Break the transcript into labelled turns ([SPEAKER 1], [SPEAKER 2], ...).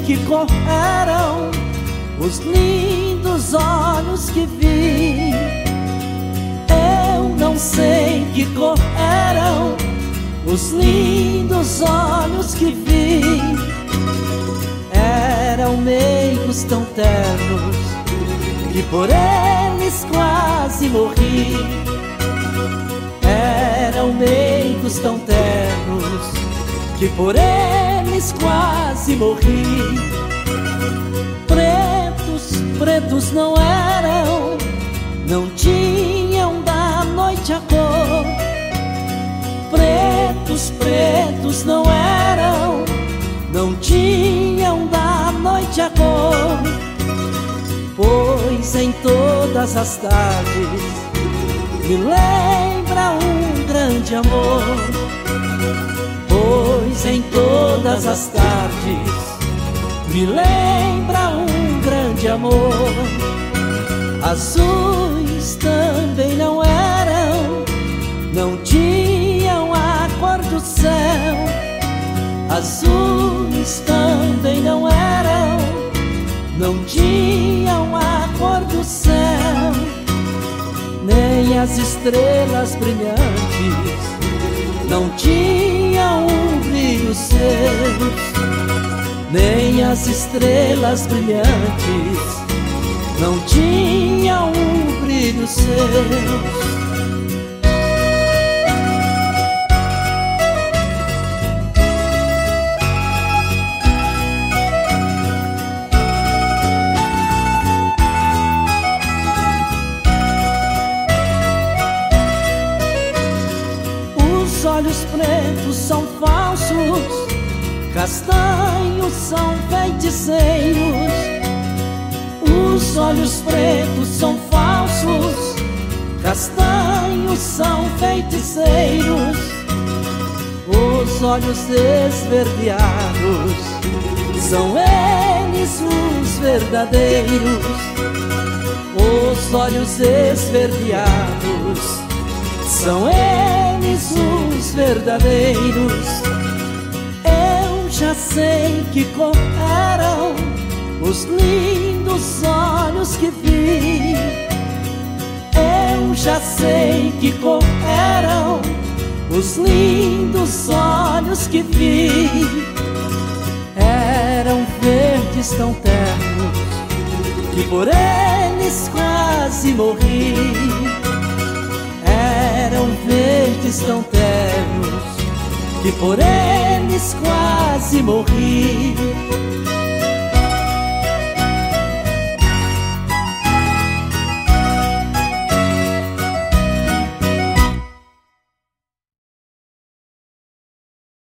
[SPEAKER 1] que correram os lindos olhos que vi. Eu não sei que correram os lindos olhos que vi. Eram meigos tão ternos que por eles quase morri. Eram meigos tão ternos que por eles quase morri. Pretos, pretos não eram, não tinham da noite a cor. Pretos, pretos não eram, não tinham da noite a cor. Pois em todas as tardes me lembra um grande amor. Pois em todas as tardes me lembra um grande amor. Azuis também não eram, não tinham a cor do céu. Azuis também não eram, não tinham a cor do céu. Nem as estrelas brilhantes não tinham um brilho seus. Nem as estrelas brilhantes não tinham um brilho seus. Os olhos pretos são falsos, castanhos são feiticeiros. Os olhos pretos são falsos, castanhos são feiticeiros. Os olhos esverdeados são eles os verdadeiros. Os olhos esverdeados são eles os verdadeiros. Eu já sei que correram os lindos olhos que vi. Eu já sei que correram os lindos olhos que vi. Eram verdes tão ternos que por eles quase morri. Eram verdes tão ternos que por eles quase morri.